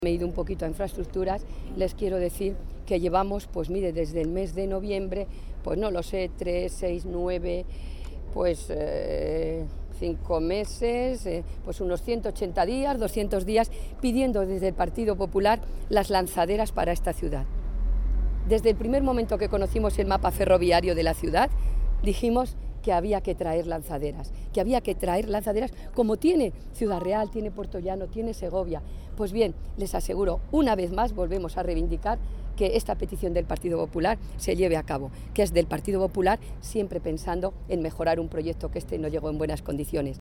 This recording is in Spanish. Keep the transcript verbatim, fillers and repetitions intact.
Me he ido un poquito a infraestructuras, les quiero decir que llevamos, pues mire, desde el mes de noviembre, pues no lo sé, tres, seis, nueve, pues eh, cinco meses, eh, pues unos ciento ochenta días, doscientos días, pidiendo desde el Partido Popular las lanzaderas para esta ciudad. Desde el primer momento que conocimos el mapa ferroviario de la ciudad, dijimos que había que traer lanzaderas, que había que traer lanzaderas como tiene Ciudad Real, tiene Puerto Llano, tiene Segovia. Pues bien, les aseguro, una vez más volvemos a reivindicar que esta petición del Partido Popular se lleve a cabo, que es del Partido Popular siempre pensando en mejorar un proyecto que este no llegó en buenas condiciones.